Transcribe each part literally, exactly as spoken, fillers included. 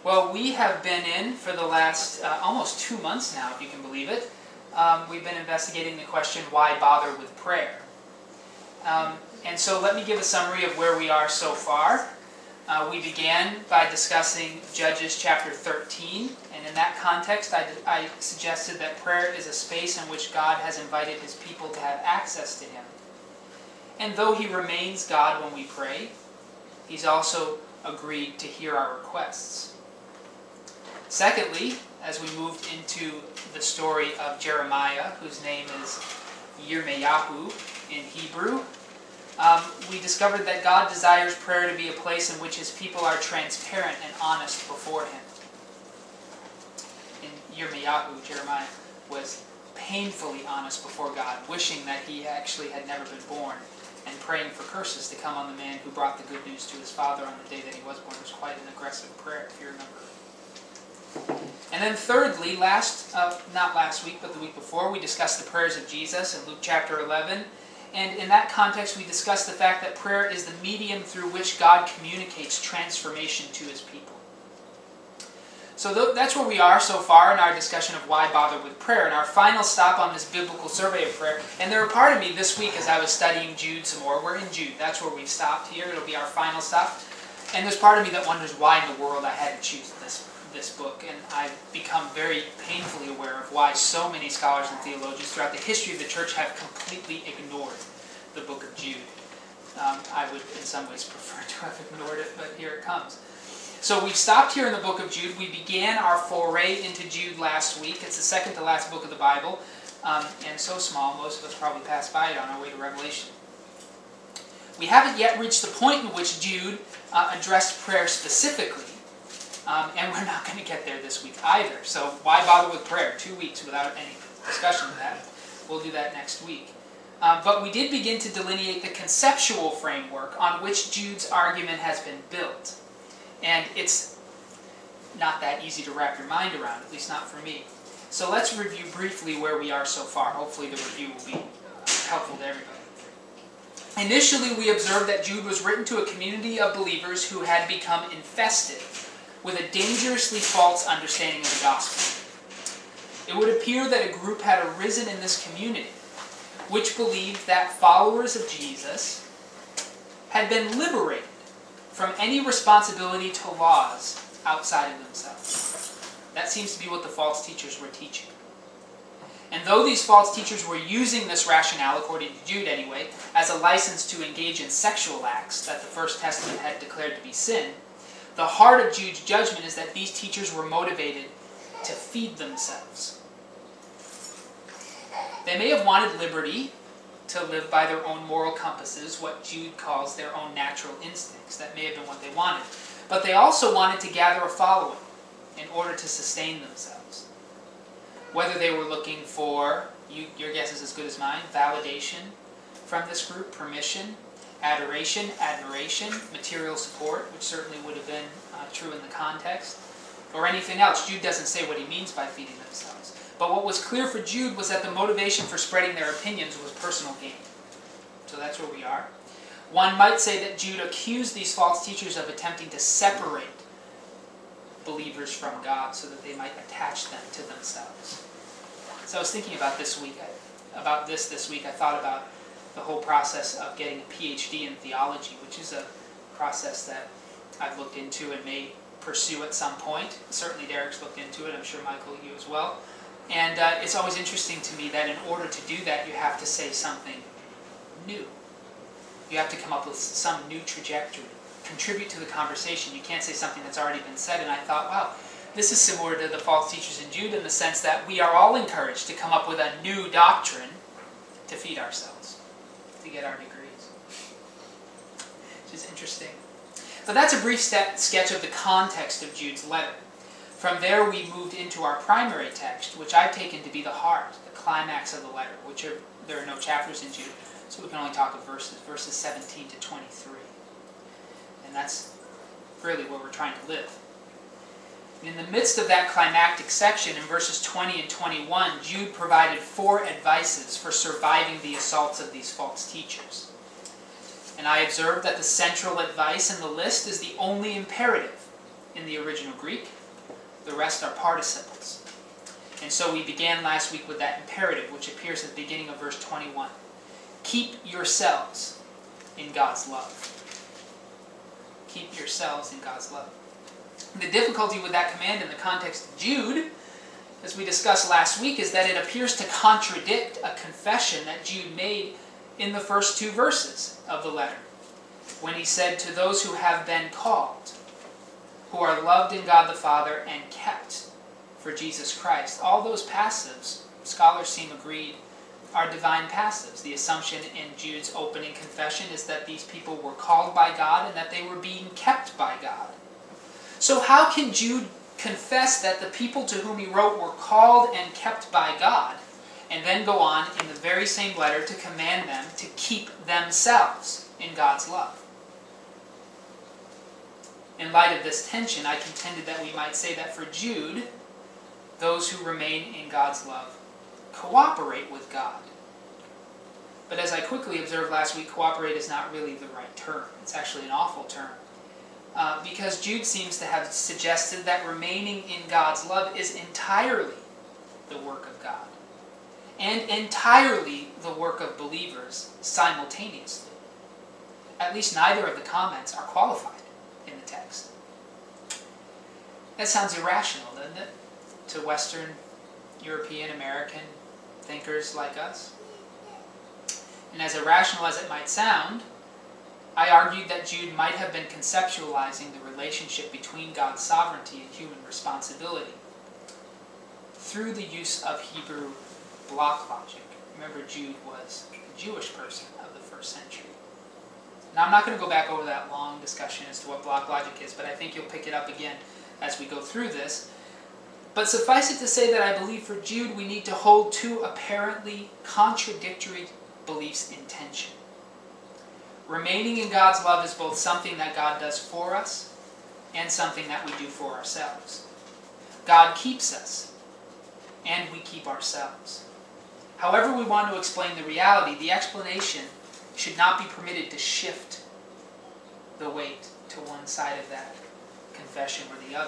Well, we have been in for the last uh, almost two months now, if you can believe it. Um, we've been investigating the question, why bother with prayer? Um, and so let me give a summary of where we are so far. Uh, we began by discussing Judges chapter thirteen, and in that context I, I suggested that prayer is a space in which God has invited His people to have access to Him. And though He remains God when we pray, He's also agreed to hear our requests. Secondly, as we moved into the story of Jeremiah, whose name is Yirmeyahu in Hebrew, um, we discovered that God desires prayer to be a place in which His people are transparent and honest before Him. In Yirmeyahu, Jeremiah was painfully honest before God, wishing that he actually had never been born, and praying for curses to come on the man who brought the good news to his father on the day that he was born. It was quite an aggressive prayer, if you remember. And then thirdly, last, uh, not last week, but the week before, we discussed the prayers of Jesus in Luke chapter eleven. And in that context, we discussed the fact that prayer is the medium through which God communicates transformation to His people. So th that's where we are so far in our discussion of why bother with prayer, and our final stop on this biblical survey of prayer. And there were part of me this week as I was studying Jude some more. We're in Jude. That's where we've stopped here. It'll be our final stop. And there's part of me that wonders why in the world I had to choose this this book, and I've become very painfully aware of why so many scholars and theologians throughout the history of the church have completely ignored the book of Jude. Um, I would in some ways prefer to have ignored it, but here it comes. So we've stopped here in the book of Jude. We began our foray into Jude last week. It's the second to last book of the Bible, um, and so small most of us probably passed by it on our way to Revelation. We haven't yet reached the point in which Jude uh, addressed prayer specifically. Um, and we're not going to get there this week either. So why bother with prayer? Two weeks without any discussion of that. We'll do that next week. Um, but we did begin to delineate the conceptual framework on which Jude's argument has been built. And it's not that easy to wrap your mind around, at least not for me. So let's review briefly where we are so far. Hopefully the review will be helpful to everybody. Initially, we observed that Jude was written to a community of believers who had become infested with a dangerously false understanding of the gospel. It would appear that a group had arisen in this community which believed that followers of Jesus had been liberated from any responsibility to laws outside of themselves. That seems to be what the false teachers were teaching. And though these false teachers were using this rationale, according to Jude anyway, as a license to engage in sexual acts that the First Testament had declared to be sin, the heart of Jude's judgment is that these teachers were motivated to feed themselves. They may have wanted liberty to live by their own moral compasses, what Jude calls their own natural instincts. That may have been what they wanted. But they also wanted to gather a following in order to sustain themselves. Whether they were looking for, you, your guess is as good as mine, validation from this group, permission, adoration, admiration, material support, which certainly would have been uh, true in the context, or anything else. Jude doesn't say what he means by feeding themselves. But what was clear for Jude was that the motivation for spreading their opinions was personal gain. So that's where we are. One might say that Jude accused these false teachers of attempting to separate believers from God so that they might attach them to themselves. So I was thinking about this week, about this this week. I thought about the whole process of getting a P H D in theology, which is a process that I've looked into and may pursue at some point. Certainly Derek's looked into it. I'm sure Michael, you as well. And uh, it's always interesting to me that in order to do that, you have to say something new. You have to come up with some new trajectory, contribute to the conversation. You can't say something that's already been said. And I thought, wow, this is similar to the false teachers in Jude in the sense that we are all encouraged to come up with a new doctrine to feed ourselves, to get our degrees. Which is interesting. But that's a brief step, sketch of the context of Jude's letter. From there we moved into our primary text, which I've taken to be the heart, the climax of the letter, which are, there are no chapters in Jude, so we can only talk of verses, verses seventeen to twenty-three. And that's really where we're trying to live. And in the midst of that climactic section, in verses twenty and twenty-one, Jude provided four advices for surviving the assaults of these false teachers. And I observed that the central advice in the list is the only imperative in the original Greek. The rest are participles. And so we began last week with that imperative, which appears at the beginning of verse twenty-one. Keep yourselves in God's love. Keep yourselves in God's love. The difficulty with that command in the context of Jude, as we discussed last week, is that it appears to contradict a confession that Jude made in the first two verses of the letter, when he said, to those who have been called, who are loved in God the Father and kept for Jesus Christ. All those passives, scholars seem agreed, are divine passives. The assumption in Jude's opening confession is that these people were called by God and that they were being kept by God. So how can Jude confess that the people to whom he wrote were called and kept by God, and then go on in the very same letter to command them to keep themselves in God's love? In light of this tension, I contended that we might say that for Jude, those who remain in God's love cooperate with God. But as I quickly observed last week, cooperate is not really the right term. It's actually an awful term. Uh, because Jude seems to have suggested that remaining in God's love is entirely the work of God, and entirely the work of believers simultaneously. At least neither of the comments are qualified in the text. That sounds irrational, doesn't it, to Western European American thinkers like us? And as irrational as it might sound, I argued that Jude might have been conceptualizing the relationship between God's sovereignty and human responsibility through the use of Hebrew block logic. Remember, Jude was a Jewish person of the first century. Now, I'm not going to go back over that long discussion as to what block logic is, but I think you'll pick it up again as we go through this. But suffice it to say that I believe for Jude we need to hold two apparently contradictory beliefs in tension. Remaining in God's love is both something that God does for us and something that we do for ourselves. God keeps us, and we keep ourselves. However we want to explain the reality, the explanation should not be permitted to shift the weight to one side of that confession or the other.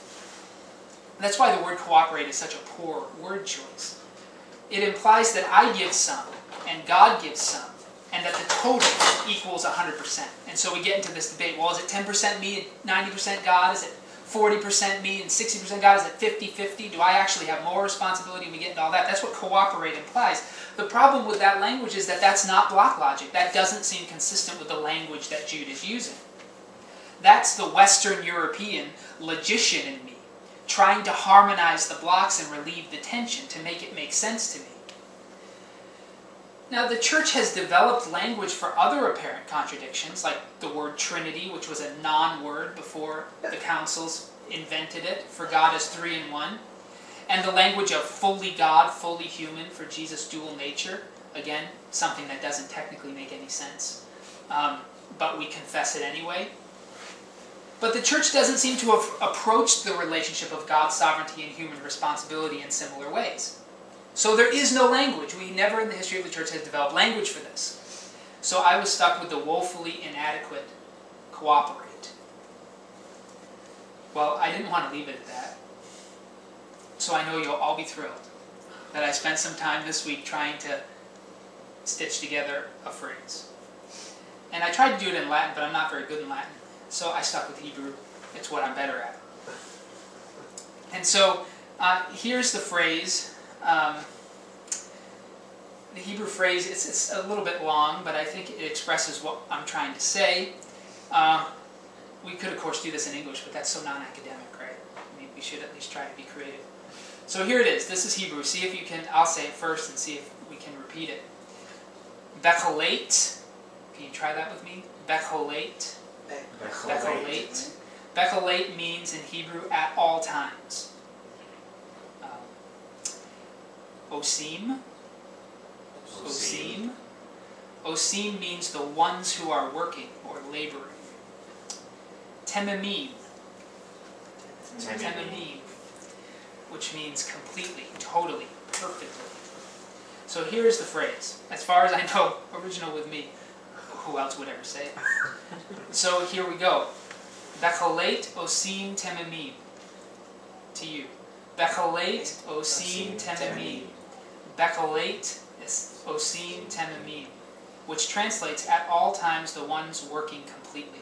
That's why the word cooperate is such a poor word choice. It implies that I give some, and God gives some, and that the total equals one hundred percent. And so we get into this debate, well, is it ten percent me and ninety percent God? Is it forty percent me and sixty percent God? Is it fifty fifty? Do I actually have more responsibility? And we get into all that. That's what cooperate implies. The problem with that language is that that's not block logic. That doesn't seem consistent with the language that Jude is using. That's the Western European logician in me, trying to harmonize the blocks and relieve the tension to make it make sense to me. Now, the church has developed language for other apparent contradictions, like the word Trinity, which was a non-word before the councils invented it, for God as three in one, and the language of fully God, fully human for Jesus' dual nature. Again, something that doesn't technically make any sense, um, but we confess it anyway. But the church doesn't seem to have approached the relationship of God's sovereignty and human responsibility in similar ways. So there is no language. We never in the history of the church has developed language for this. So I was stuck with the woefully inadequate cooperate. Well, I didn't want to leave it at that. So I know you'll all be thrilled that I spent some time this week trying to stitch together a phrase. And I tried to do it in Latin, but I'm not very good in Latin. So I stuck with Hebrew. It's what I'm better at. And so uh, here's the phrase. Um, the Hebrew phrase, it's, it's a little bit long, but I think it expresses what I'm trying to say. Uh, we could, of course, do this in English, but that's so non-academic, right? I mean, we should at least try to be creative. So here it is. This is Hebrew. See if you can, I'll say it first and see if we can repeat it. Becholate. Can you try that with me? Becholate. Becholate. Becholate means in Hebrew at all times. Osim. Osim. Osim means the ones who are working or laboring. Tememim. Tememim. Which means completely, totally, perfectly. So here's the phrase. As far as I know, original with me. Who else would ever say it? So here we go. Becholate osim tememim. To you. Becholate osim tememim. Becholate osim tememim. Which translates, at all times the ones working completely.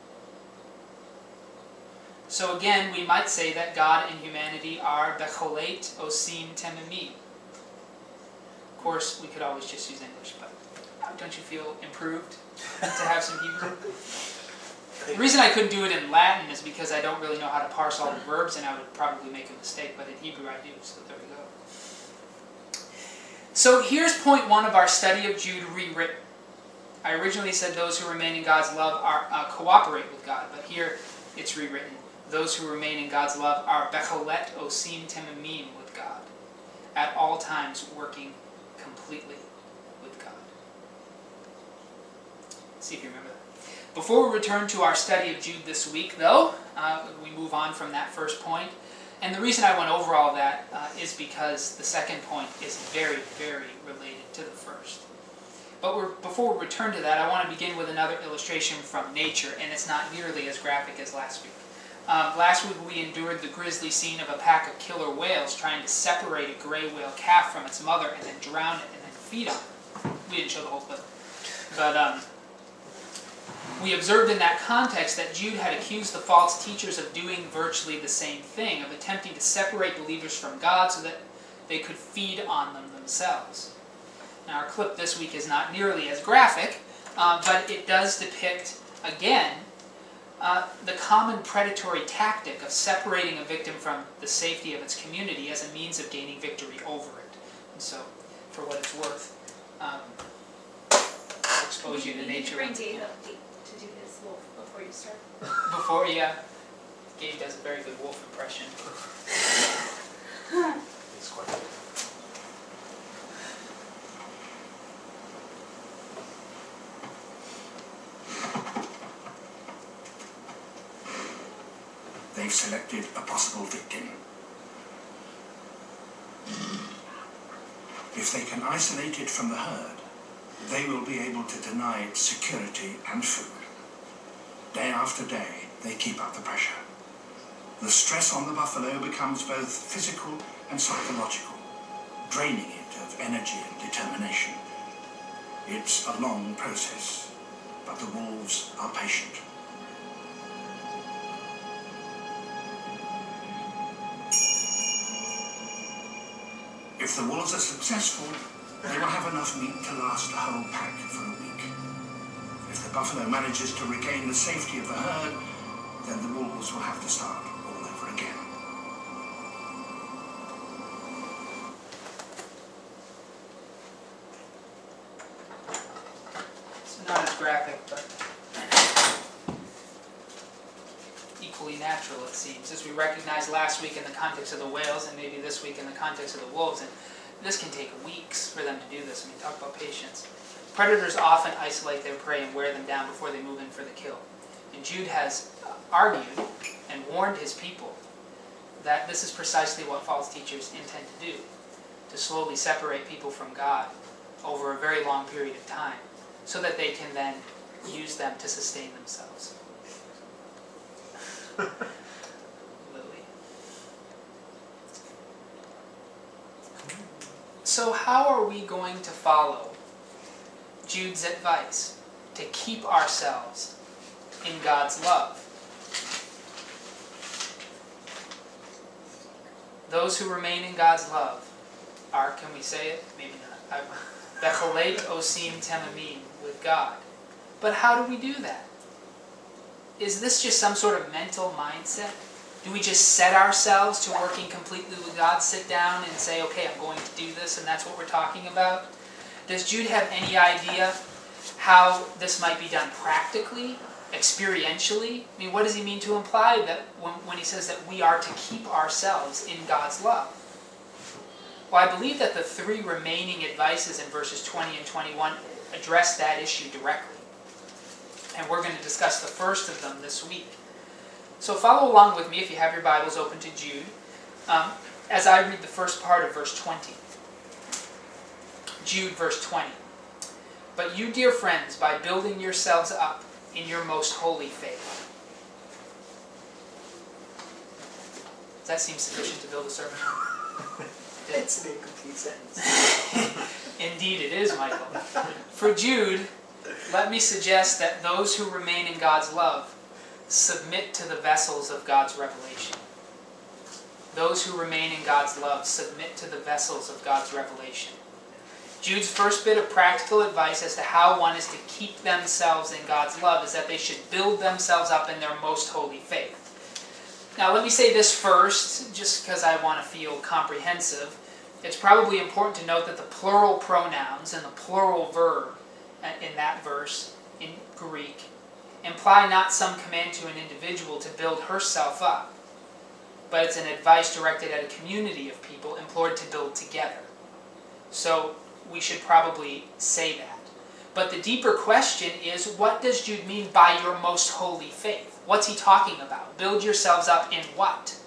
So again, we might say that God and humanity are Becholate osim tememim. Of course, we could always just use English, but don't you feel improved to have some Hebrew? The reason I couldn't do it in Latin is because I don't really know how to parse all the verbs, and I would probably make a mistake, but in Hebrew I do, so there we go. So here's point one of our study of Jude rewritten. I originally said those who remain in God's love are uh, cooperate with God, but here it's rewritten. Those who remain in God's love are Becholet osim tememim with God, at all times working completely with God. Let's see if you remember that. Before we return to our study of Jude this week, though, uh, we move on from that first point. And the reason I went over all that uh, is because the second point is very, very related to the first. But we're, before we return to that, I want to begin with another illustration from nature, and it's not nearly as graphic as last week. Um, last week we endured the grisly scene of a pack of killer whales trying to separate a gray whale calf from its mother and then drown it and then feed on it. We didn't show the whole clip. But um, we observed in that context that Jude had accused the false teachers of doing virtually the same thing, of attempting to separate believers from God so that they could feed on them themselves. Now our clip this week is not nearly as graphic, uh, but it does depict, again, uh, the common predatory tactic of separating a victim from the safety of its community as a means of gaining victory over it. And so, for what it's worth, um, I'll expose you to the nature bring of Gabe yeah. up to do his wolf before you start. Before, yeah. Gabe does a very good wolf impression. It's quite good. They've selected a possible victim. If they can isolate it from the herd, they will be able to deny it security and food. Day after day, they keep up the pressure. The stress on the buffalo becomes both physical and psychological, draining it of energy and determination. It's a long process, but the wolves are patient. If the wolves are successful, they will have enough meat to last the whole pack for a week. If the buffalo manages to regain the safety of the herd, then the wolves will have to start all over again. It's not as graphic, but equally natural, it seems, as we recognized last week in the context of the whales and maybe this week in the context of the wolves. And this can take weeks for them to do this. I mean, talk about patience. Predators often isolate their prey and wear them down before they move in for the kill. And Jude has argued and warned his people that this is precisely what false teachers intend to do, to slowly separate people from God over a very long period of time, so that they can then use them to sustain themselves. Lily. So how are we going to follow Jude's advice to keep ourselves in God's love? Those who remain in God's love are, can we say it? Maybe not. Becholate osim tememim, with God. But how do we do that? Is this just some sort of mental mindset? Do we just set ourselves to working completely with God, sit down and say, okay, I'm going to do this, and that's what we're talking about? Does Jude have any idea how this might be done practically, experientially? I mean, what does he mean to imply that when, when he says that we are to keep ourselves in God's love? Well, I believe that the three remaining advices in verses twenty and twenty-one address that issue directly. And we're going to discuss the first of them this week. So follow along with me if you have your Bibles open to Jude, um, as I read the first part of verse twenty. Jude, verse twenty. But you, dear friends, by building yourselves up in your most holy faith. Does that seem sufficient to build a sermon on? It's an incomplete sentence. Indeed it is, Michael. For Jude, let me suggest that those who remain in God's love submit to the vessels of God's revelation. Those who remain in God's love submit to the vessels of God's revelation. Jude's first bit of practical advice as to how one is to keep themselves in God's love is that they should build themselves up in their most holy faith. Now let me say this first, just because I want to feel comprehensive. It's probably important to note that the plural pronouns and the plural verb in that verse, in Greek, imply not some command to an individual to build herself up, but it's an advice directed at a community of people implored to build together. So we should probably say that. But the deeper question is, what does Jude mean by your most holy faith? What's he talking about? Build yourselves up in what?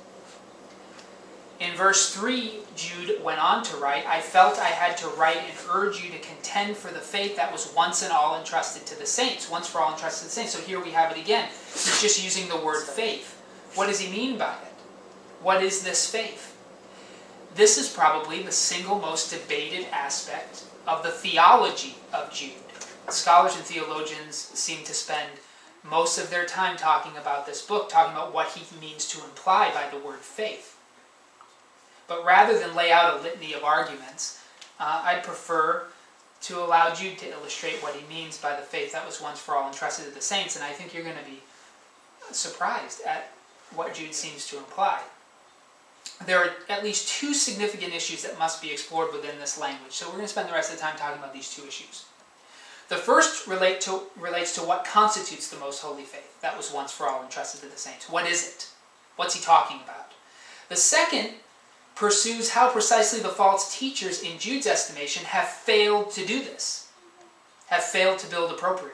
In verse three, Jude went on to write, I felt I had to write and urge you to contend for the faith that was once and all entrusted to the saints. Once for all entrusted to the saints. So here we have it again. He's just using the word faith. What does he mean by it? What is this faith? This is probably the single most debated aspect of the theology of Jude. Scholars and theologians seem to spend most of their time talking about this book, talking about what he means to imply by the word faith. But rather than lay out a litany of arguments, uh, I'd prefer to allow Jude to illustrate what he means by the faith that was once for all entrusted to the saints, and I think you're going to be surprised at what Jude seems to imply. There are at least two significant issues that must be explored within this language, so we're going to spend the rest of the time talking about these two issues. The first relate to, relates to what constitutes the most holy faith that was once for all entrusted to the saints. What is it? What's he talking about? The second pursues how precisely the false teachers, in Jude's estimation, have failed to do this, have failed to build appropriately.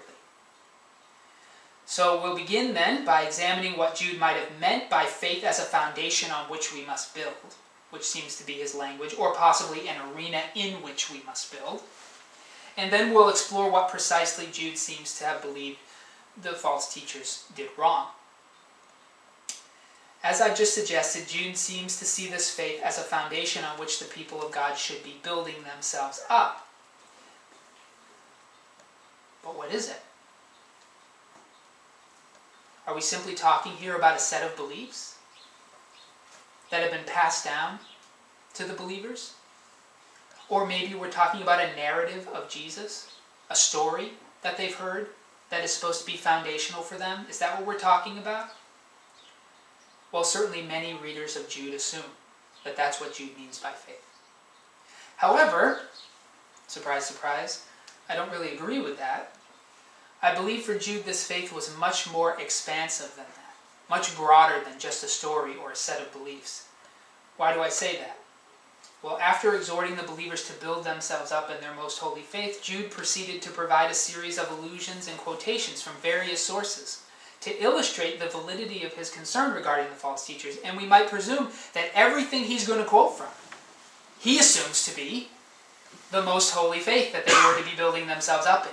So we'll begin then by examining what Jude might have meant by faith as a foundation on which we must build, which seems to be his language, or possibly an arena in which we must build. And then we'll explore what precisely Jude seems to have believed the false teachers did wrong. As I've just suggested, Jude seems to see this faith as a foundation on which the people of God should be building themselves up. But what is it? Are we simply talking here about a set of beliefs that have been passed down to the believers? Or maybe we're talking about a narrative of Jesus, a story that they've heard that is supposed to be foundational for them? Is that what we're talking about? Well, certainly many readers of Jude assume that that's what Jude means by faith. However, surprise, surprise, I don't really agree with that. I believe for Jude this faith was much more expansive than that, much broader than just a story or a set of beliefs. Why do I say that? Well, after exhorting the believers to build themselves up in their most holy faith, Jude proceeded to provide a series of allusions and quotations from various sources to illustrate the validity of his concern regarding the false teachers, and we might presume that everything he's going to quote from, he assumes to be the most holy faith that they were to be building themselves up in.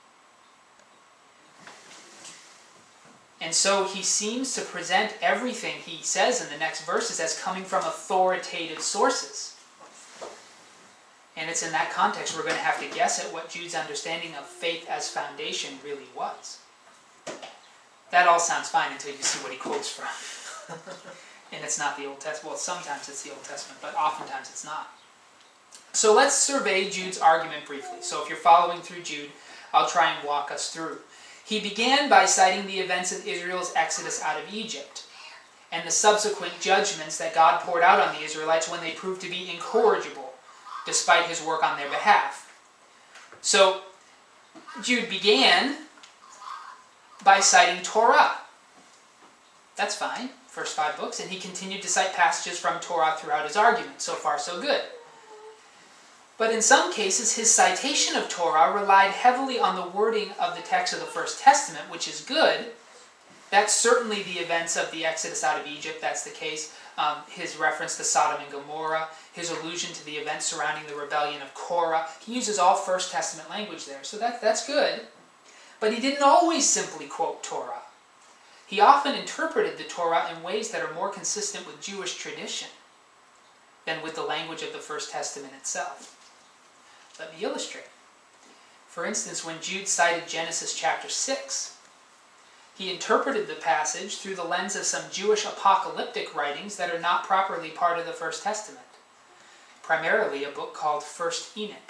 And so he seems to present everything he says in the next verses as coming from authoritative sources. And it's in that context we're going to have to guess at what Jude's understanding of faith as foundation really was. That all sounds fine until you see what he quotes from. And it's not the Old Testament. Well, sometimes it's the Old Testament, but oftentimes it's not. So let's survey Jude's argument briefly. So if you're following through Jude, I'll try and walk us through. He began by citing the events of Israel's exodus out of Egypt and the subsequent judgments that God poured out on the Israelites when they proved to be incorrigible despite his work on their behalf. So Jude began by citing Torah. That's fine, first five books, and he continued to cite passages from Torah throughout his argument. So far, so good. But in some cases, his citation of Torah relied heavily on the wording of the text of the First Testament, which is good. That's certainly the events of the Exodus out of Egypt, that's the case. Um, his reference to Sodom and Gomorrah, his allusion to the events surrounding the rebellion of Korah. He uses all First Testament language there, so that, that's good. But he didn't always simply quote Torah. he often interpreted the Torah in ways that are more consistent with Jewish tradition than with the language of the First Testament itself. Let me illustrate. For instance, when Jude cited Genesis chapter six, he interpreted the passage through the lens of some Jewish apocalyptic writings that are not properly part of the First Testament, primarily a book called First Enoch.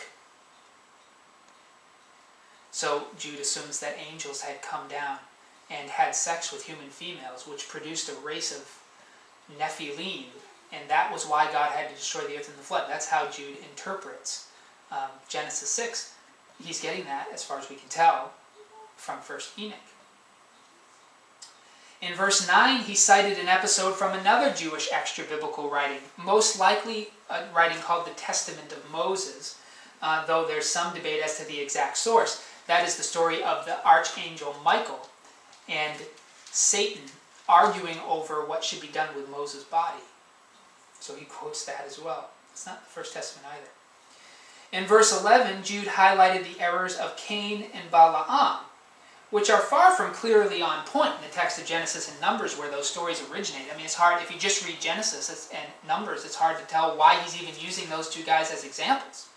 So Jude assumes that angels had come down and had sex with human females, which produced a race of Nephilim, and that was why God had to destroy the earth in the flood. That's how Jude interprets um, Genesis six. He's getting that, as far as we can tell, from First Enoch. In verse nine, he cited an episode from another Jewish extra-biblical writing, most likely a writing called the Testament of Moses, uh, though there's some debate as to the exact source. That is the story of the archangel Michael and Satan arguing over what should be done with Moses' body. So he quotes that as well. It's not the First Testament either. In verse eleven, Jude highlighted the errors of Cain and Balaam, which are far from clearly on point in the text of Genesis and Numbers where those stories originate. I mean, it's hard, if you just read Genesis and Numbers, it's hard to tell why he's even using those two guys as examples.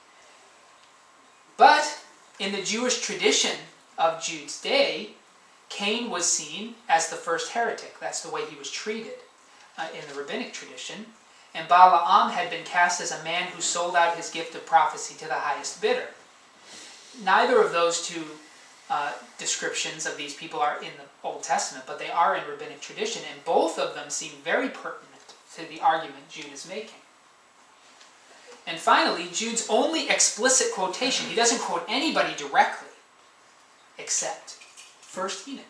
But in the Jewish tradition of Jude's day, Cain was seen as the first heretic. That's the way he was treated uh, in the rabbinic tradition. And Balaam had been cast as a man who sold out his gift of prophecy to the highest bidder. Neither of those two uh, descriptions of these people are in the Old Testament, but they are in rabbinic tradition, and both of them seem very pertinent to the argument Jude is making. And finally, Jude's only explicit quotation, he doesn't quote anybody directly, except First Enoch.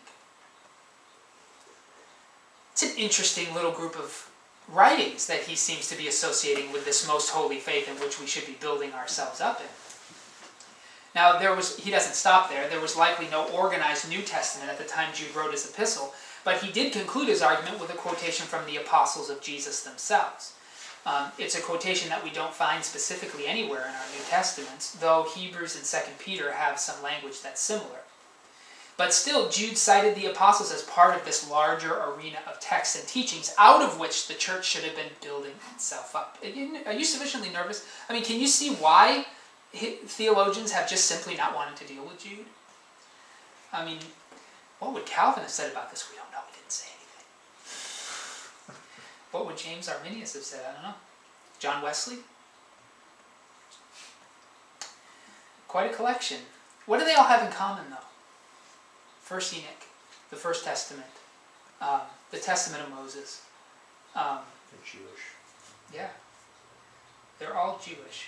It's an interesting little group of writings that he seems to be associating with this most holy faith in which we should be building ourselves up in. Now, there was, he doesn't stop there. There was likely no organized New Testament at the time Jude wrote his epistle, but he did conclude his argument with a quotation from the apostles of Jesus themselves. Um, it's a quotation that we don't find specifically anywhere in our New Testaments, though Hebrews and Second Peter have some language that's similar. But still, Jude cited the apostles as part of this larger arena of texts and teachings out of which the church should have been building itself up. Are you sufficiently nervous? I mean, can you see why theologians have just simply not wanted to deal with Jude? I mean, what would Calvin have said about this? We don't know. He didn't say anything. What would James Arminius have said? I don't know. John Wesley? Quite a collection. What do they all have in common, though? First Enoch, the First Testament, um, the Testament of Moses. Um, They're Jewish. Yeah. They're all Jewish.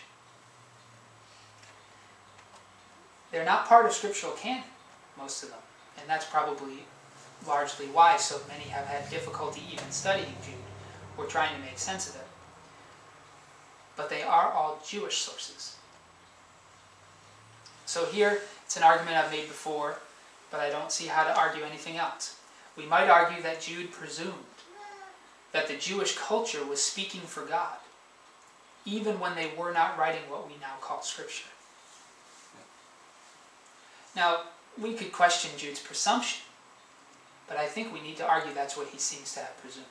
They're not part of scriptural canon, most of them. And that's probably largely why so many have had difficulty even studying Jude or trying to make sense of it. But they are all Jewish sources. So here, it's an argument I've made before, but I don't see how to argue anything else. We might argue that Jude presumed that the Jewish culture was speaking for God, even when they were not writing what we now call Scripture. Now, we could question Jude's presumption, but I think we need to argue that's what he seems to have presumed.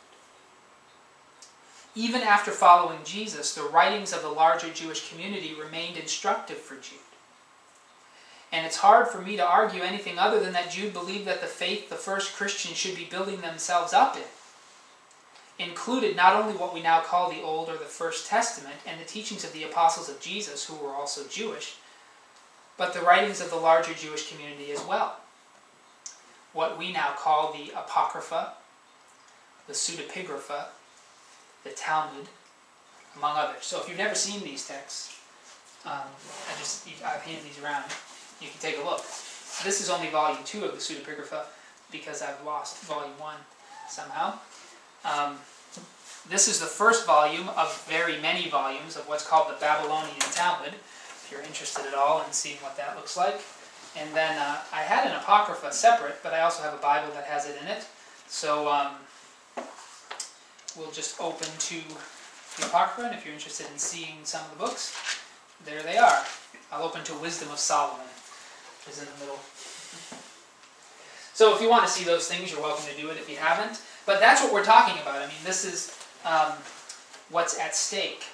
Even after following Jesus, the writings of the larger Jewish community remained instructive for Jude. And it's hard for me to argue anything other than that Jude believed that the faith the first Christians should be building themselves up in included not only what we now call the Old or the First Testament and the teachings of the apostles of Jesus, who were also Jewish, but the writings of the larger Jewish community as well. What we now call the Apocrypha, the Pseudepigrapha, the Talmud, among others. So if you've never seen these texts, um, I just, I've handed these around. You can take a look. This is only volume two of the Pseudepigrapha because I've lost volume one somehow. Um, this is the first volume of very many volumes of what's called the Babylonian Talmud, if you're interested at all in seeing what that looks like. And then uh, I had an Apocrypha separate, but I also have a Bible that has it in it. So um, we'll just open to the Apocrypha, and if you're interested in seeing some of the books, there they are. I'll open to Wisdom of Solomon, which is in the middle. So if you want to see those things, you're welcome to do it if you haven't. But that's what we're talking about. I mean, this is um, what's at stake.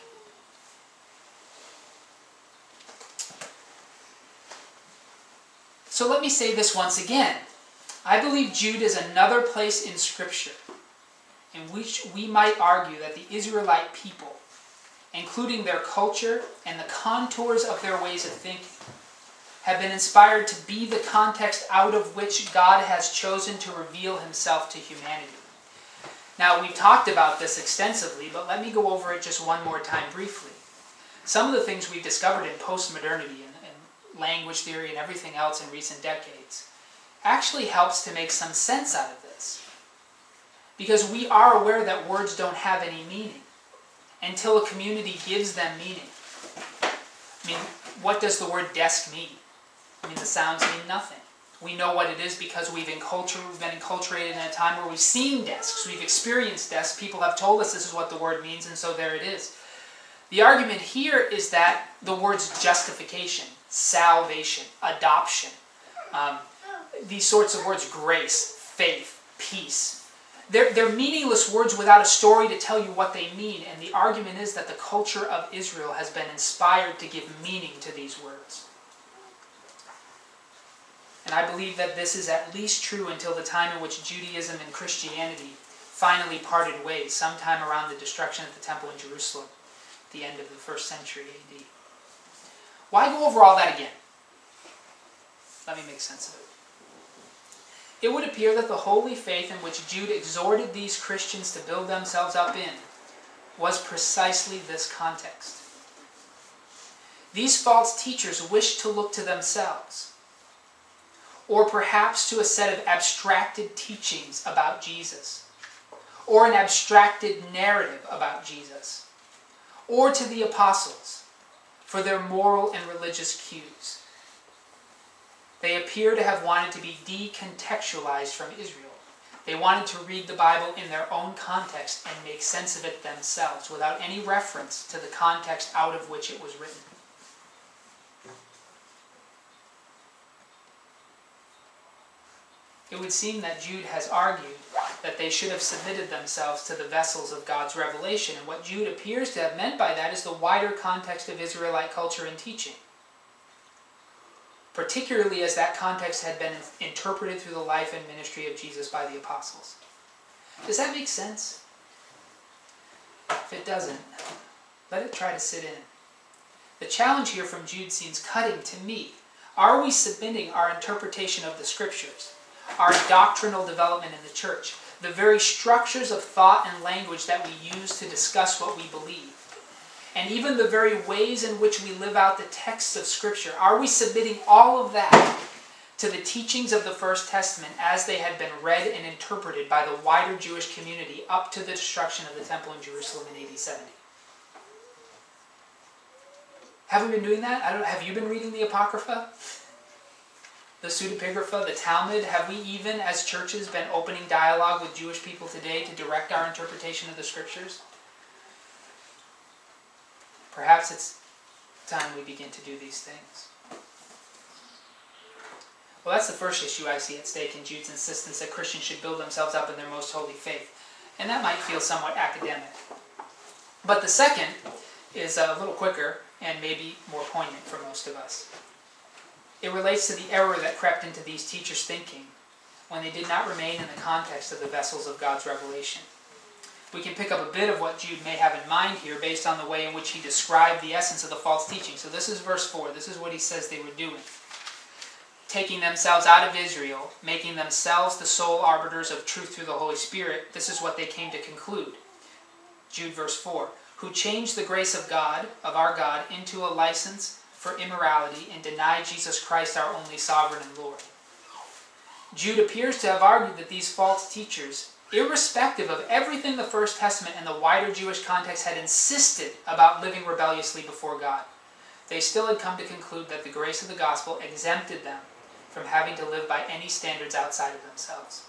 So let me say this once again. I believe Jude is another place in Scripture in which we might argue that the Israelite people, including their culture and the contours of their ways of thinking, have been inspired to be the context out of which God has chosen to reveal himself to humanity. Now, we've talked about this extensively, but let me go over it just one more time briefly. Some of the things we've discovered in postmodernity and, and language theory and everything else in recent decades actually helps to make some sense out of this. Because we are aware that words don't have any meaning until a community gives them meaning. I mean, what does the word desk mean? I mean, the sounds mean nothing. We know what it is because we've, encultur- we've been enculturated in a time where we've seen desks, we've experienced desks, people have told us this is what the word means, and so there it is. The argument here is that the words justification, salvation, adoption, um, these sorts of words, grace, faith, peace, they're, they're meaningless words without a story to tell you what they mean, and the argument is that the culture of Israel has been inspired to give meaning to these words. And I believe that this is at least true until the time in which Judaism and Christianity finally parted ways, sometime around the destruction of the temple in Jerusalem, at the end of the first century A D. Why go over all that again? Let me make sense of it. It would appear that the holy faith in which Jude exhorted these Christians to build themselves up in was precisely this context. These false teachers wished to look to themselves, or perhaps to a set of abstracted teachings about Jesus, or an abstracted narrative about Jesus, or to the apostles for their moral and religious cues. They appear to have wanted to be decontextualized from Israel. They wanted to read the Bible in their own context and make sense of it themselves, without any reference to the context out of which it was written. It would seem that Jude has argued that they should have submitted themselves to the vessels of God's revelation, and what Jude appears to have meant by that is the wider context of Israelite culture and teaching, particularly as that context had been interpreted through the life and ministry of Jesus by the apostles. Does that make sense? If it doesn't, let it try to sit in. The challenge here from Jude seems cutting to me. Are we submitting our interpretation of the Scriptures, our doctrinal development in the church, the very structures of thought and language that we use to discuss what we believe, and even the very ways in which we live out the texts of Scripture, are we submitting all of that to the teachings of the First Testament as they had been read and interpreted by the wider Jewish community up to the destruction of the temple in Jerusalem in A D seventy? Have we been doing that? I don't know. Have you been reading the Apocrypha? The Pseudepigrapha, the Talmud? Have we even, as churches, been opening dialogue with Jewish people today to direct our interpretation of the Scriptures? Perhaps it's time we begin to do these things. Well, that's the first issue I see at stake in Jude's insistence that Christians should build themselves up in their most holy faith. And that might feel somewhat academic. But the second is a little quicker and maybe more poignant for most of us. It relates to the error that crept into these teachers' thinking when they did not remain in the context of the vessels of God's revelation. We can pick up a bit of what Jude may have in mind here based on the way in which he described the essence of the false teaching. So this is verse four. This is what he says they were doing. Taking themselves out of Israel, making themselves the sole arbiters of truth through the Holy Spirit, this is what they came to conclude. Jude verse four. Who changed the grace of God, of our God, into a license for immorality and deny Jesus Christ our only sovereign and Lord. Jude appears to have argued that these false teachers, irrespective of everything the First Testament and the wider Jewish context had insisted about living rebelliously before God, they still had come to conclude that the grace of the gospel exempted them from having to live by any standards outside of themselves.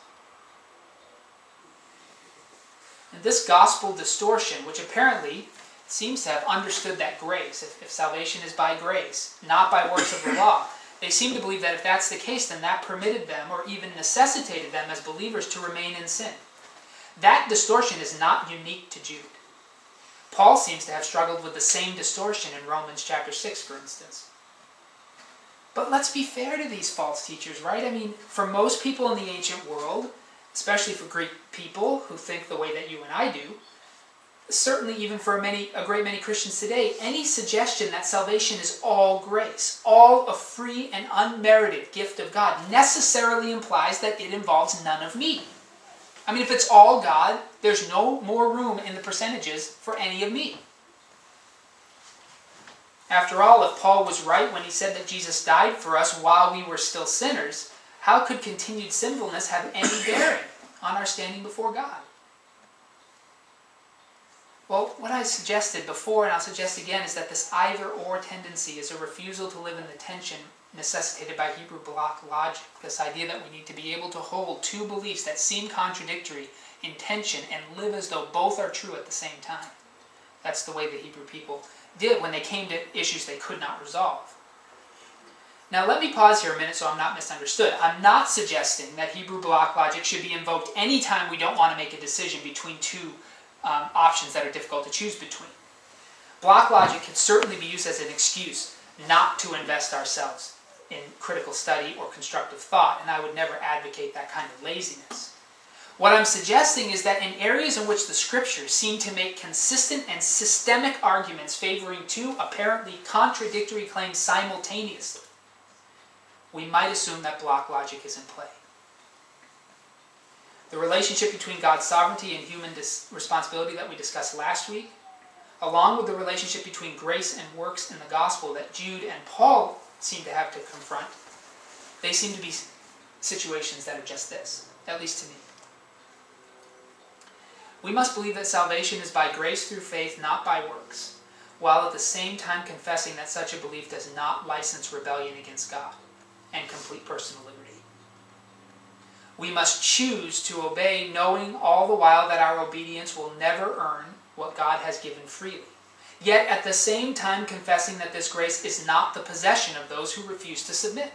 And this gospel distortion, which apparently seems to have understood that grace, if, if salvation is by grace, not by works of the law, They seem to believe that if that's the case, then that permitted them or even necessitated them as believers to remain in sin. That distortion is not unique to Jude. Paul seems to have struggled with the same distortion in Romans chapter six, for instance. But let's be fair to these false teachers, right? I mean, for most people in the ancient world, especially for Greek people who think the way that you and I do, certainly even for many, a great many Christians today, any suggestion that salvation is all grace, all a free and unmerited gift of God, necessarily implies that it involves none of me. I mean, if it's all God, there's no more room in the percentages for any of me. After all, if Paul was right when he said that Jesus died for us while we were still sinners, how could continued sinfulness have any bearing on our standing before God? Well, what I suggested before, and I'll suggest again, is that this either-or tendency is a refusal to live in the tension necessitated by Hebrew block logic. This idea that we need to be able to hold two beliefs that seem contradictory in tension and live as though both are true at the same time. That's the way the Hebrew people did when they came to issues they could not resolve. Now let me pause here a minute so I'm not misunderstood. I'm not suggesting that Hebrew block logic should be invoked anytime we don't want to make a decision between two um, options that are difficult to choose between. Block logic can certainly be used as an excuse not to invest ourselves in critical study or constructive thought, and I would never advocate that kind of laziness. What I'm suggesting is that in areas in which the Scriptures seem to make consistent and systemic arguments favoring two apparently contradictory claims simultaneously, we might assume that block logic is in play. The relationship between God's sovereignty and human responsibility that we discussed last week, along with the relationship between grace and works in the gospel that Jude and Paul seem to have to confront, they seem to be situations that are just this, at least to me. We must believe that salvation is by grace through faith, not by works, while at the same time confessing that such a belief does not license rebellion against God and complete personal liberty. We must choose to obey, knowing all the while that our obedience will never earn what God has given freely, yet at the same time confessing that this grace is not the possession of those who refuse to submit.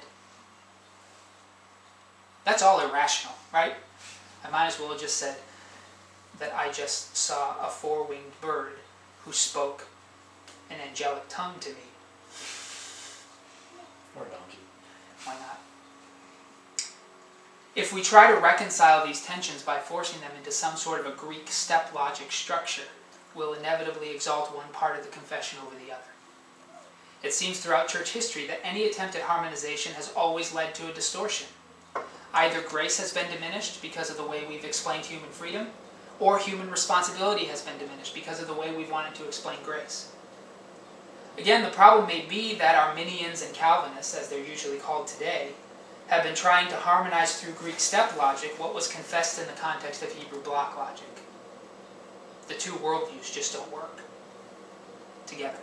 That's all irrational, right? I might as well have just said that I just saw a four-winged bird who spoke an angelic tongue to me. Or a donkey. Why not? If we try to reconcile these tensions by forcing them into some sort of a Greek step logic structure, we'll inevitably exalt one part of the confession over the other. It seems throughout church history that any attempt at harmonization has always led to a distortion. Either grace has been diminished because of the way we've explained human freedom, or human responsibility has been diminished because of the way we've wanted to explain grace. Again, the problem may be that Arminians and Calvinists, as they're usually called today, have been trying to harmonize through Greek step logic what was confessed in the context of Hebrew block logic. The two worldviews just don't work together.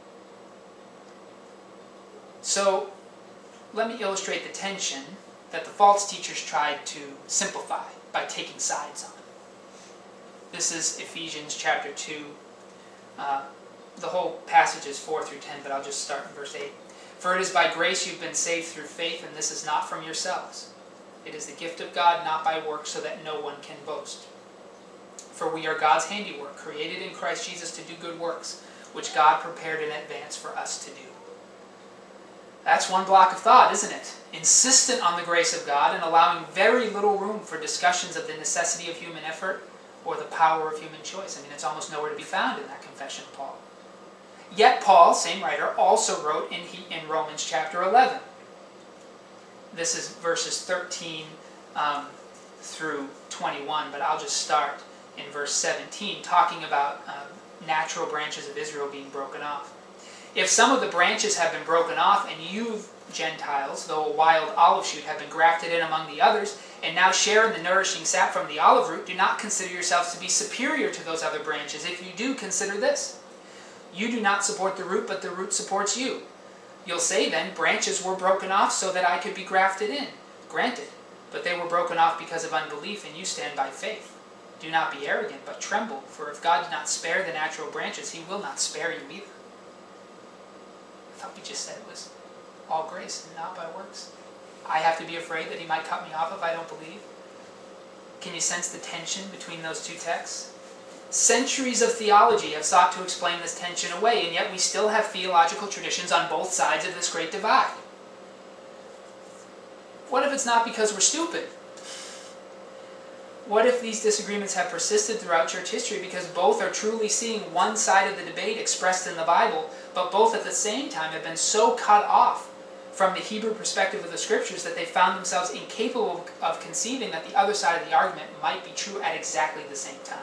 So, let me illustrate the tension that the false teachers tried to simplify by taking sides on. This is Ephesians chapter two. Uh, the whole passage is four through ten, but I'll just start in verse eight. For it is by grace you've been saved through faith, and this is not from yourselves. It is the gift of God, not by works, so that no one can boast. For we are God's handiwork, created in Christ Jesus to do good works, which God prepared in advance for us to do. That's one block of thought, isn't it? Insistent on the grace of God and allowing very little room for discussions of the necessity of human effort or the power of human choice. I mean, it's almost nowhere to be found in that confession of Paul. Yet Paul, same writer, also wrote in, in Romans chapter eleven. This is verses thirteen um, through twenty-one, but I'll just start in verse seventeen, talking about uh, natural branches of Israel being broken off. If some of the branches have been broken off, and you, Gentiles, though a wild olive shoot, have been grafted in among the others, and now share in the nourishing sap from the olive root, do not consider yourselves to be superior to those other branches. If you do, consider this. You do not support the root, but the root supports you. You'll say then, branches were broken off so that I could be grafted in. Granted, but they were broken off because of unbelief, and you stand by faith. Do not be arrogant, but tremble, for if God did not spare the natural branches, he will not spare you either. I thought we just said it was all grace and not by works? I have to be afraid that he might cut me off if I don't believe? Can you sense the tension between those two texts? Centuries of theology have sought to explain this tension away, and yet we still have theological traditions on both sides of this great divide. What if it's not because we're stupid? What if these disagreements have persisted throughout church history because both are truly seeing one side of the debate expressed in the Bible, but both at the same time have been so cut off from the Hebrew perspective of the Scriptures that they found themselves incapable of conceiving that the other side of the argument might be true at exactly the same time?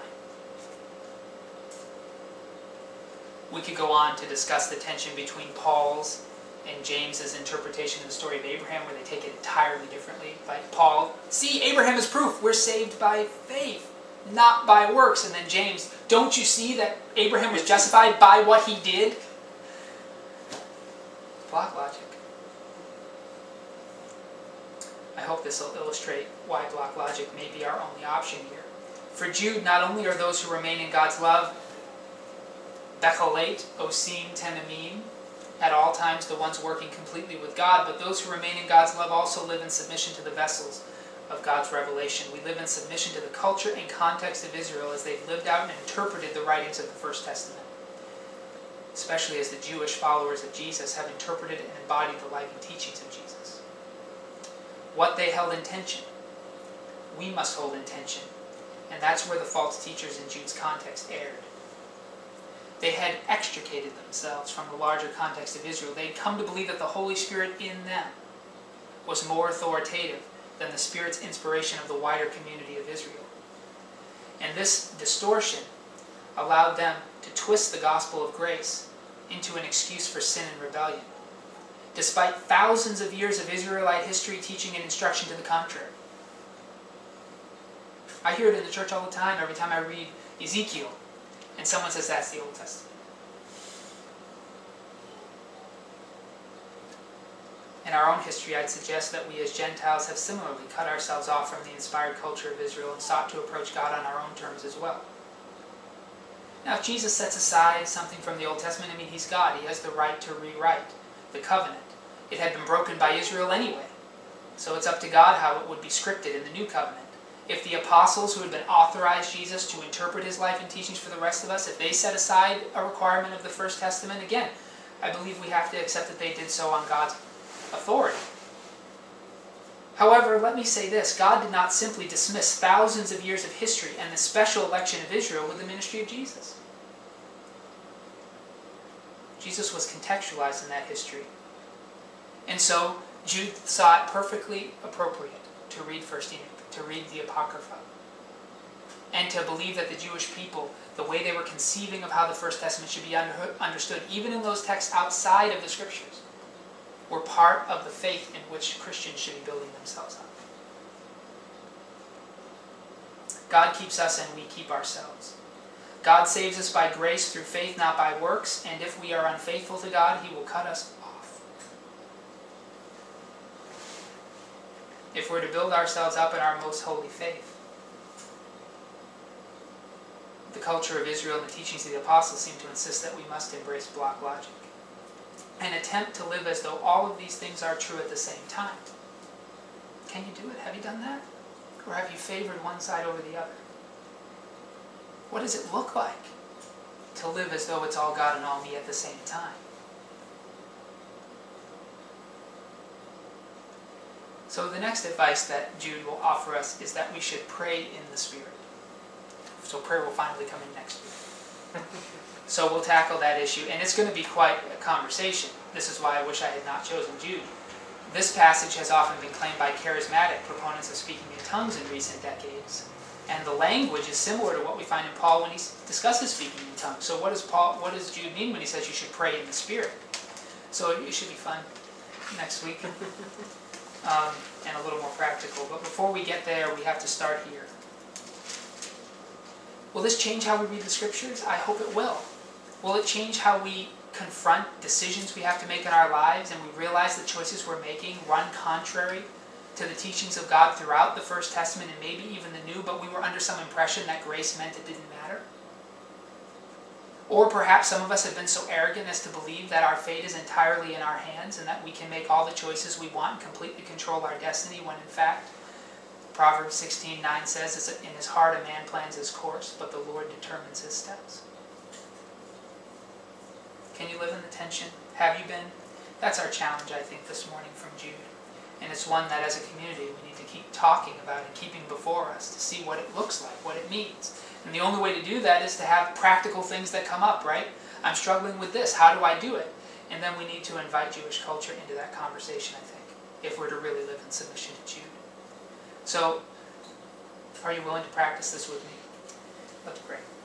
We could go on to discuss the tension between Paul's and James's interpretation of the story of Abraham, where they take it entirely differently. Like Paul, see, Abraham is proof. We're saved by faith, not by works. And then James, don't you see that Abraham was justified by what he did? Block logic. I hope this will illustrate why block logic may be our only option here. For Jude, not only are those who remain in God's love Bechalate, Osim, Tenamim, at all times the ones working completely with God, but those who remain in God's love also live in submission to the vessels of God's revelation. We live in submission to the culture and context of Israel as they've lived out and interpreted the writings of the First Testament, especially as the Jewish followers of Jesus have interpreted and embodied the life and teachings of Jesus. What they held in tension, we must hold in tension, and that's where the false teachers in Jude's context erred. They had extricated themselves from the larger context of Israel. They'd come to believe that the Holy Spirit in them was more authoritative than the Spirit's inspiration of the wider community of Israel. And this distortion allowed them to twist the gospel of grace into an excuse for sin and rebellion, despite thousands of years of Israelite history, teaching, and instruction to the contrary. I hear it in the church all the time, every time I read Ezekiel, and someone says that's the Old Testament. In our own history, I'd suggest that we as Gentiles have similarly cut ourselves off from the inspired culture of Israel and sought to approach God on our own terms as well. Now, if Jesus sets aside something from the Old Testament, I mean, he's God. He has the right to rewrite the covenant. It had been broken by Israel anyway, so it's up to God how it would be scripted in the new covenant. If the apostles who had been authorized Jesus to interpret his life and teachings for the rest of us, if they set aside a requirement of the First Testament, again, I believe we have to accept that they did so on God's authority. However, let me say this, God did not simply dismiss thousands of years of history and the special election of Israel with the ministry of Jesus. Jesus was contextualized in that history. And so, Jude saw it perfectly appropriate to read First Enoch, to read the Apocrypha, and to believe that the Jewish people, the way they were conceiving of how the First Testament should be under, understood, even in those texts outside of the Scriptures, were part of the faith in which Christians should be building themselves up. God keeps us and we keep ourselves. God saves us by grace through faith, not by works, and if we are unfaithful to God, he will cut us off. If we're to build ourselves up in our most holy faith, the culture of Israel and the teachings of the apostles seem to insist that we must embrace block logic and attempt to live as though all of these things are true at the same time. Can you do it? Have you done that? Or have you favored one side over the other? What does it look like to live as though it's all God and all me at the same time? So the next advice that Jude will offer us is that we should pray in the Spirit. So prayer will finally come in next week. So we'll tackle that issue, and it's going to be quite a conversation. This is why I wish I had not chosen Jude. This passage has often been claimed by charismatic proponents of speaking in tongues in recent decades. And the language is similar to what we find in Paul when he discusses speaking in tongues. So what does Paul, what does Jude mean when he says you should pray in the Spirit? So it should be fun next week. Um, and a little more practical. But before we get there, we have to start here. Will this change how we read the Scriptures? I hope it will. Will it change how we confront decisions we have to make in our lives and we realize the choices we're making run contrary to the teachings of God throughout the First Testament and maybe even the New, but we were under some impression that grace meant it didn't matter? Or perhaps some of us have been so arrogant as to believe that our fate is entirely in our hands and that we can make all the choices we want and completely control our destiny, when in fact, Proverbs sixteen nine says, "In his heart a man plans his course, but the Lord determines his steps." Can you live in the tension? Have you been? That's our challenge, I think, this morning from Jude. And it's one that as a community we need to keep talking about and keeping before us to see what it looks like, what it means. And the only way to do that is to have practical things that come up, right? I'm struggling with this, how do I do it? And then we need to invite Jewish culture into that conversation, I think, if we're to really live in submission to Jude. So, are you willing to practice this with me? Let's pray.